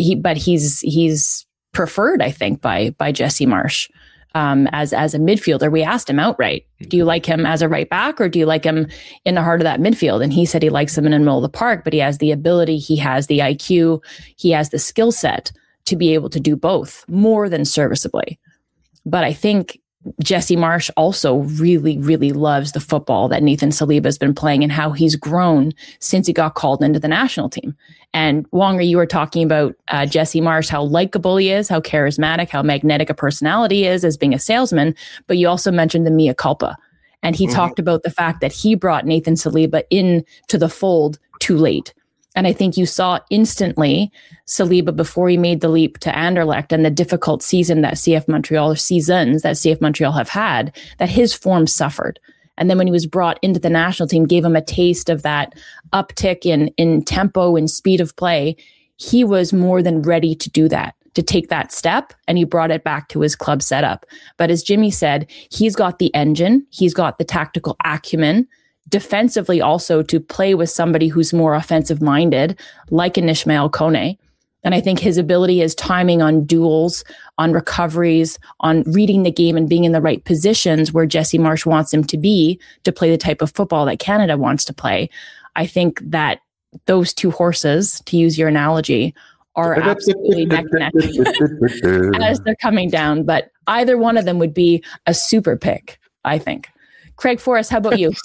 he's preferred, I think, by Jesse Marsch as a midfielder. We asked him outright, do you like him as a right back, or do you like him in the heart of that midfield? And he said he likes him in the middle of the park, but he has the ability, he has the IQ, he has the skill set to be able to do both more than serviceably. But I think Jesse Marsch also really, really loves the football that Nathan Saliba has been playing, and how he's grown since he got called into the national team. And Wonger, you were talking about Jesse Marsch, how likable he is, how charismatic, how magnetic a personality is as being a salesman. But you also mentioned the mea culpa. And he talked about the fact that he brought Nathan Saliba into the fold too late. And I think you saw instantly Saliba, before he made the leap to Anderlecht and the difficult seasons that CF Montreal have had, that his form suffered. And then when he was brought into the national team, gave him a taste of that uptick in tempo and speed of play. He was more than ready to do that, to take that step, and he brought it back to his club setup. But as Jimmy said, he's got the engine, he's got the tactical acumen, defensively also, to play with somebody who's more offensive minded, like an Ishmael Kone. And I think his ability, his timing on duels, on recoveries, on reading the game and being in the right positions where Jesse Marsch wants him to be to play the type of football that Canada wants to play. I think that those two horses, to use your analogy, are absolutely neck and neck as they're coming down. But either one of them would be a super pick, I think. Craig Forrest, how about you?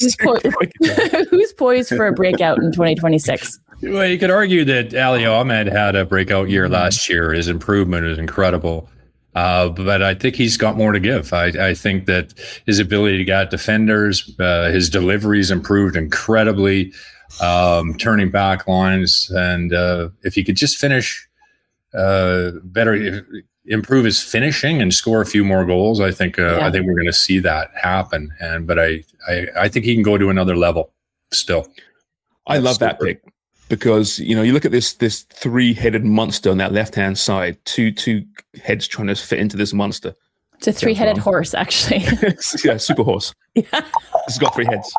Who's poised for a breakout in 2026? Well, you could argue that Ali Ahmed had a breakout year last year. His improvement is incredible. But I think he's got more to give. I think that his ability to get defenders, his deliveries improved incredibly, turning back lines. And if he could just finish better, improve his finishing and score a few more goals, I think we're going to see that happen. But I think he can go to another level still. I love that pick, because you look at this three-headed monster on that left-hand side, two heads trying to fit into this monster. It's a three-headed horse, actually. Yeah, super horse. Yeah. It's got three heads.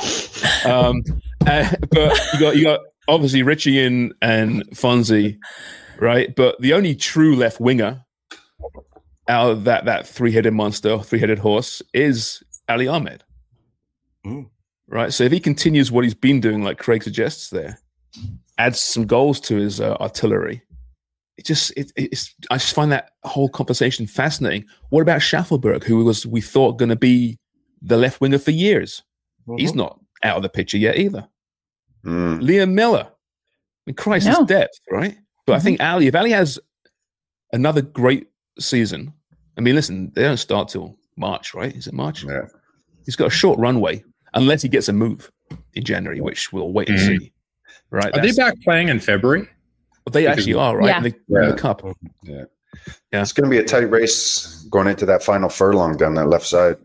But you got obviously Richie and Fonzie, right? But the only true left winger out of that three-headed monster, three-headed horse, is Ali Ahmed. Right? So if he continues what he's been doing, like Craig suggests there, adds some goals to his artillery, I just find that whole conversation fascinating. What about Schaffelberg, who we thought going to be the left winger for years? He's not out of the picture yet either. Liam Miller, crisis depth, right? But I think if Ali has another great season, I mean, listen, they don't start till March, right? Is it March? Yeah. He's got a short runway, unless he gets a move in January, which we'll wait and see. Right? Are they back playing in February? They actually are, right? In the cup. Yeah. It's going to be a tight race going into that final furlong down that left side.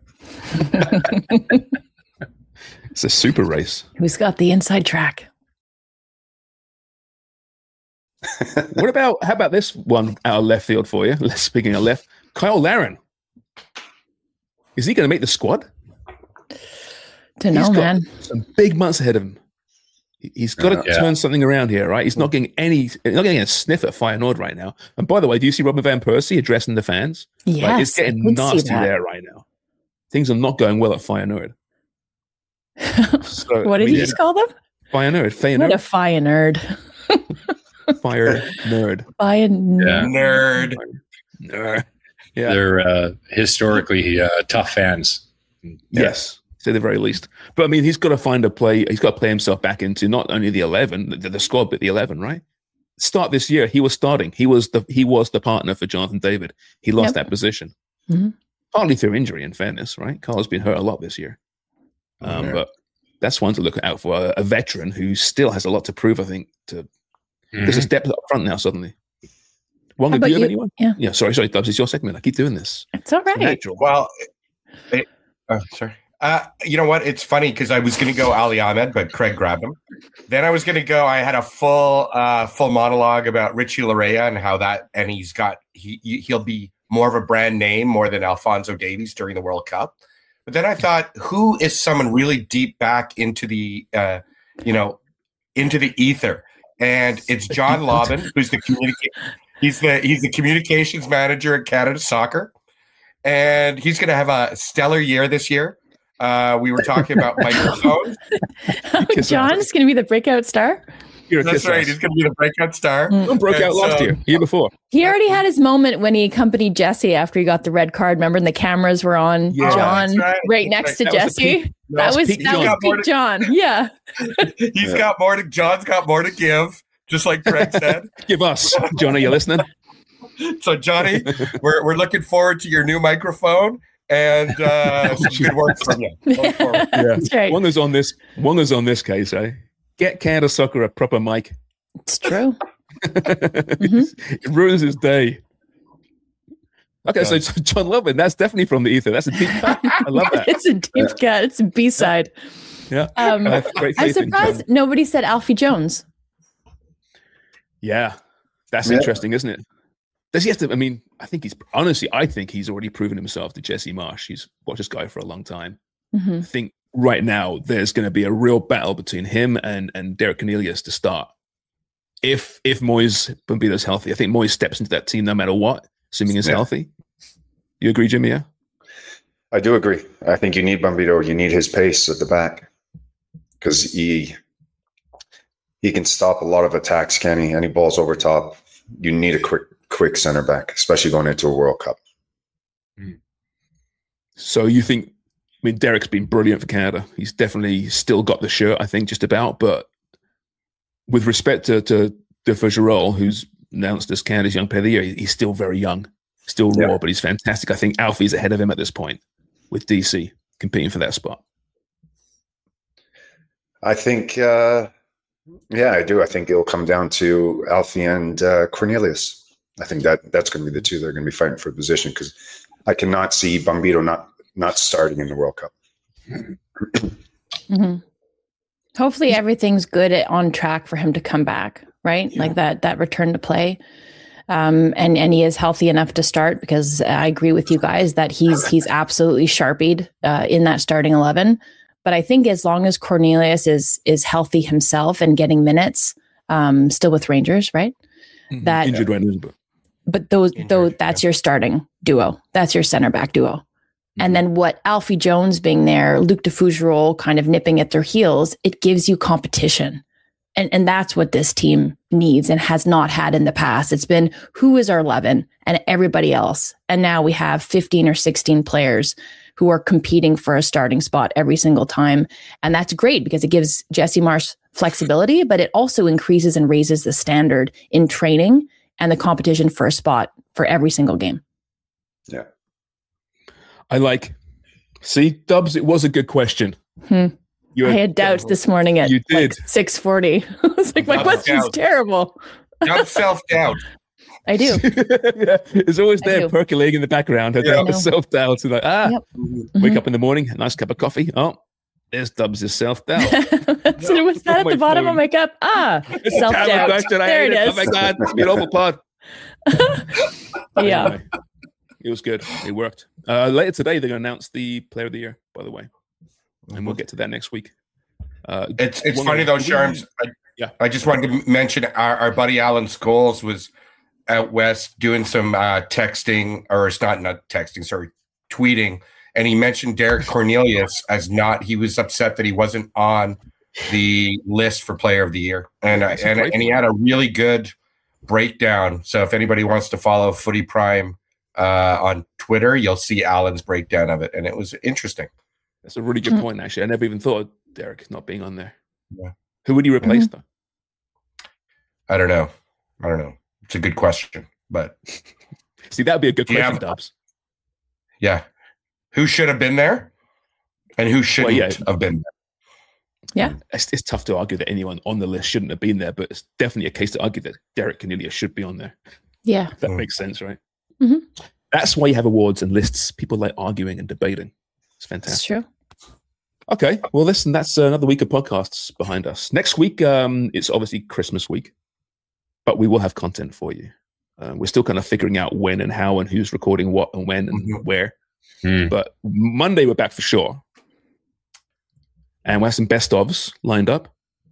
It's a super race. Who's got the inside track? How about this one out of left field for you? Speaking of left, Kyle Larin. Is he going to make the squad? Don't know, man. Some big months ahead of him. He's got to turn something around here, right? He's not getting a sniff at Feyenoord right now. And by the way, do you see Robin van Persie addressing the fans? Yes, like, it's getting nasty there right now. Things are not going well at Feyenoord. So, What did you just call them? Feyenoord. What a Feyenoord. Fire nerd. Nerd. Nerd. Yeah. They're historically tough fans. Yes. To the very least. But I mean, he's got to find a play. He's got to play himself back into not only the 11, the squad, but the 11, right? Start this year, he was starting. He was the partner for Jonathan David. He lost that position. Mm-hmm. Partly through injury, in fairness, right? Carl's been hurt a lot this year. But that's one to look out for. A veteran who still has a lot to prove, I think. There's a step up front now, suddenly. Wonga, do you have anyone? Yeah, sorry, Dubs, it's your segment. I keep doing this. It's all right. Well, sorry. You know what? It's funny because I was going to go Ali Ahmed, but Craig grabbed him. Then I was going to go. I had a full monologue about Richie Larea and how and he'll be more of a brand name more than Alphonso Davies during the World Cup. But then I thought, who is someone really deep back into the into the ether? And it's John Lobban, who's he's the communications manager at Canada Soccer, and he's going to have a stellar year this year. We were talking about microphones. John's going to be the breakout star. That's right. He's going to be the breakout star. Broke out last year before. He already had his moment when he accompanied Jesse after he got the red card. Remember, and the cameras were on John right next to Jesse. That was peak John. Yeah. John's got more to give, just like Craig said. Give us. John, are you listening? So, Johnny, we're looking forward to your new microphone. And some good work from you. That's right. One is on this case, eh? Get Canada Soccer a proper mic. It's true. It ruins his day. Okay, so John Lobban, that's definitely from the ether. That's a deep cut. I love that. It's a deep cut. It's a B-side. Yeah. I'm surprised nobody said Alfie Jones. Yeah. That's interesting, isn't it? Does he have to? I mean, I think he's already proven himself to Jesse Marsch. He's watched this guy for a long time. Mm-hmm. I think right now there's going to be a real battle between him and Derek Cornelius to start. If Moyes Bambido's healthy, I think Moyes steps into that team no matter what, assuming he's healthy. You agree, Jimmy? Yeah? I do agree. I think you need Bambido. You need his pace at the back because he can stop a lot of attacks, can he? Any balls over top. You need a quick center back, especially going into a World Cup. So you think, I mean, Derek's been brilliant for Canada. He's definitely still got the shirt, I think, just about. But with respect to De Fougerolles, who's announced as Canada's young player of the year, he's still very young, still raw, but he's fantastic. I think Alfie's ahead of him at this point with DC competing for that spot. I think, I do. I think it'll come down to Alfie and Cornelius. I think that's going to be the two that are going to be fighting for position because I cannot see Bambido not starting in the World Cup. Mm-hmm. Hopefully everything's good on track for him to come back, right? Yeah. Like that return to play. And he is healthy enough to start because I agree with you guys that he's absolutely sharpied in that starting 11. But I think as long as Cornelius is healthy himself and getting minutes, still with Rangers, right? Mm-hmm. That injured right now, but that's your starting duo. That's your center back duo. Mm-hmm. And then what Alfie Jones being there, Luc de Fougerolles kind of nipping at their heels, it gives you competition. And that's what this team needs and has not had in the past. It's been who is our 11 and everybody else. And now we have 15 or 16 players who are competing for a starting spot every single time. And that's great because it gives Jesse Marsch flexibility, but it also increases and raises the standard in training and the competition for a spot for every single game. Yeah. See, Dubs, it was a good question. I had doubts this morning at 6:40. I was like, my question's terrible. Not self-doubt. I do. It's always there percolating in the background. Self-doubt. Like, wake up in the morning, a nice cup of coffee. Oh, There's Dubs' self-doubt. So what's that at the bottom of my cup? Self-doubt. There it is. Oh my God, it's been an awful pod. Yeah. Anyway, it was good. It worked. Later today, they're going to announce the Player of the Year, by the way. And we'll get to that next week. It's funny though, Sharms. I just wanted to mention our buddy Alan Scholes was out west doing some texting, or it's not texting, sorry, tweeting, and he mentioned Derek Cornelius as not. He was upset that he wasn't on the list for Player of the Year, and he had a really good breakdown. So if anybody wants to follow Footy Prime on Twitter, you'll see Alan's breakdown of it, and it was interesting. That's a really good point, actually. I never even thought of Derek not being on there. Yeah. Who would he replace, though? I don't know. It's a good question, but see, that would be a good question, Dubs. Yeah. Who should have been there and who shouldn't have been there? Yeah. It's tough to argue that anyone on the list shouldn't have been there, but it's definitely a case to argue that Derek Cornelius should be on there. Yeah. If that makes sense, right? Mm-hmm. That's why you have awards and lists. People like arguing and debating. It's fantastic. It's true. Okay. Well, listen, that's another week of podcasts behind us. Next week, it's obviously Christmas week, but we will have content for you. We're still kind of figuring out when and how and who's recording what and when and where. But Monday, we're back for sure. And we have some best ofs lined up.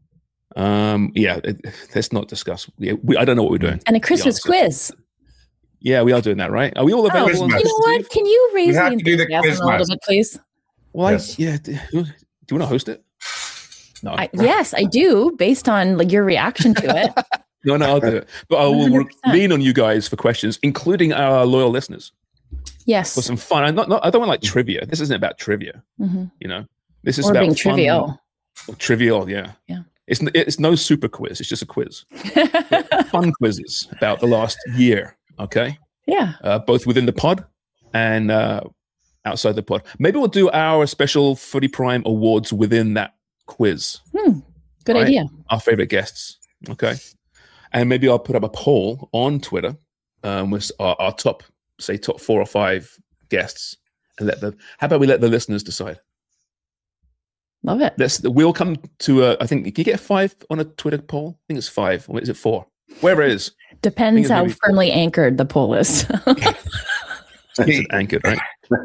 Let's not discuss. I don't know what we're doing. And a Christmas quiz. Yeah, we are doing that, right? Are we all available? You know what? Can you raise the enthusiasm a little bit, please? Well, yes. Do you want to host it? No. Yes, I do, based on your reaction to it. No, I'll do it. But I will lean on you guys for questions, including our loyal listeners. Yes. For some fun. I don't want trivia. This isn't about trivia. Mm-hmm. This is about being fun. Trivial. Trivial, yeah. Yeah. It's no super quiz. It's just a quiz. Fun quizzes about the last year. Okay. Yeah. Both within the pod and outside the pod. Maybe we'll do our special Footy Prime awards within that quiz. Good idea. Our favorite guests. Okay. And maybe I'll put up a poll on Twitter with our top 4 or 5 guests, and how about we let the listeners decide? Love it. We'll come to I think, can you get 5 on a Twitter poll? I think it's 5. Or is it 4? Wherever it is. Depends how firmly anchored the poll is. It's anchored, right?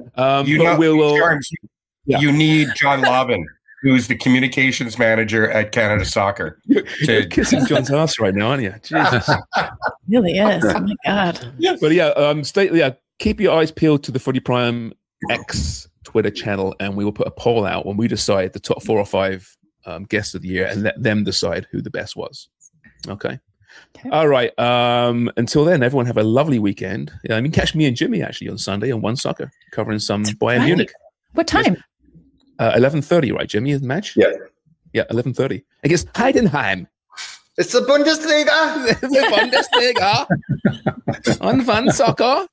You need John Lobbin, who's the communications manager at Canada Soccer. You're kissing John's ass right now, aren't you? Jesus. Really is. Oh my God. But keep your eyes peeled to the Footy Prime X Twitter channel, and we will put a poll out when we decide the top 4 or 5 guests of the year, and let them decide who the best was. Okay. All right. Until then, everyone have a lovely weekend. Catch me and Jimmy actually on Sunday on One Soccer, covering some Bayern Munich. What time? 11:30, right, Jimmy? Is the match? Yeah. Yeah, 11:30 against Heidenheim. It's the Bundesliga. The Bundesliga on One Soccer.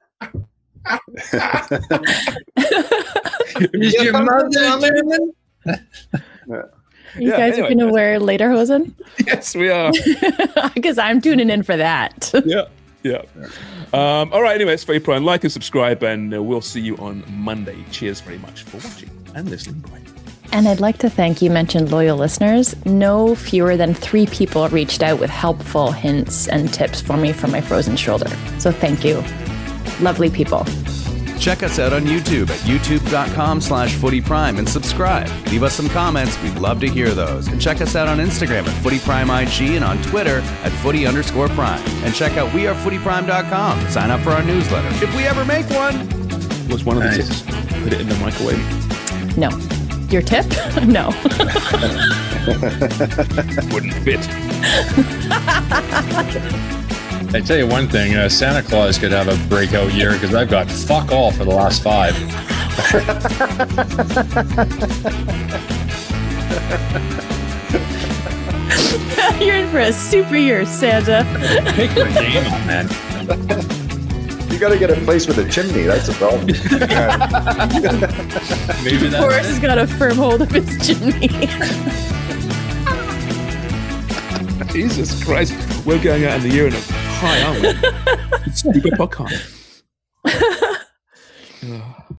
Is your mother? You guys are going to wear lederhosen? Yes, we are. Because I'm tuning in for that. Yeah. All right, anyway, it's Footy Prime. Like and subscribe, and we'll see you on Monday. Cheers very much for watching and listening. Bye. And I'd like to thank, you mentioned loyal listeners. No fewer than 3 people reached out with helpful hints and tips for me for my frozen shoulder. So thank you. Lovely people. Check us out on YouTube at youtube.com/footyprime and subscribe. Leave us some comments. We'd love to hear those. And check us out on Instagram at footyprimeig and on Twitter at footy_prime. And check out wearefootyprime.com. Sign up for our newsletter if we ever make one. What's one of the tips? Put it in the microwave. No. Your tip? No. Wouldn't fit. I tell you one thing, Santa Claus could have a breakout year because I've got fuck all for the last 5. You're in for a super year, Santa. Take the game on, man. You got to get a place with a chimney. That's a problem. Maybe that's Boris has got a firm hold of his chimney. Jesus Christ. We're going out in the year in a high, aren't we? Stupid podcast.